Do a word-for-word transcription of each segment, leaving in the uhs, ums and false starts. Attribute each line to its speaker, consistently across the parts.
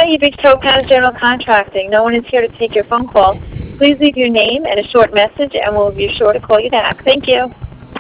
Speaker 1: you've reached Topaz General Contracting. No one is here to take your phone call. Please leave your name and a short message, and we'll be sure to call you back. Thank you.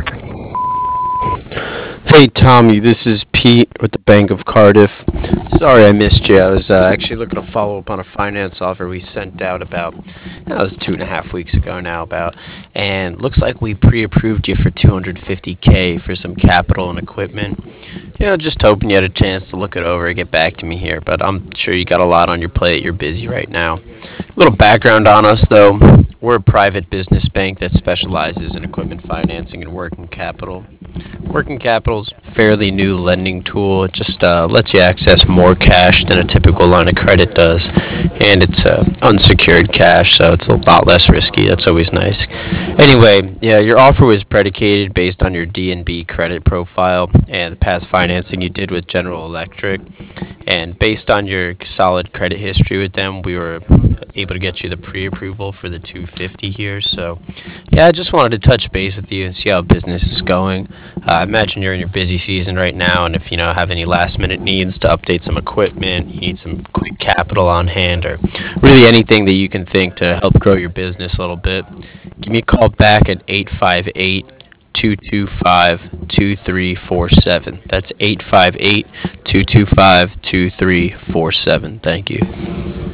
Speaker 2: Hey Tommy, this is Pete with the Bank of Cardiff. Sorry I missed you. I was uh, actually looking to follow up on a finance offer we sent out about, that was two and a half weeks ago now about, and looks like we pre-approved you for two hundred fifty K for some capital and equipment. You know, just hoping you had a chance to look it over and get back to me here, but I'm sure you got a lot on your plate. You're busy right now. A little background on us though. We're a private business bank that specializes in equipment financing and working capital. Working capital is a fairly new lending tool. It just uh, lets you access more cash than a typical line of credit does, and it's uh, unsecured cash, so it's a lot less risky. That's always nice. Anyway, yeah, your offer was predicated based on your D and B credit profile and the past financing you did with General Electric, and based on your solid credit history with them, we were able to get you the pre-approval for the two hundred fifty here. So, yeah, I just wanted to touch base with you and see how business is going. Uh, I imagine you're in your busy season right now, and if you know have any last-minute needs to update some equipment, you need some quick capital on hand, or really anything that you can think to help grow your business a little bit, give me a call back at eight five eight, two two five, two three four seven. That's eight five eight, two two five, two three four seven. Thank you.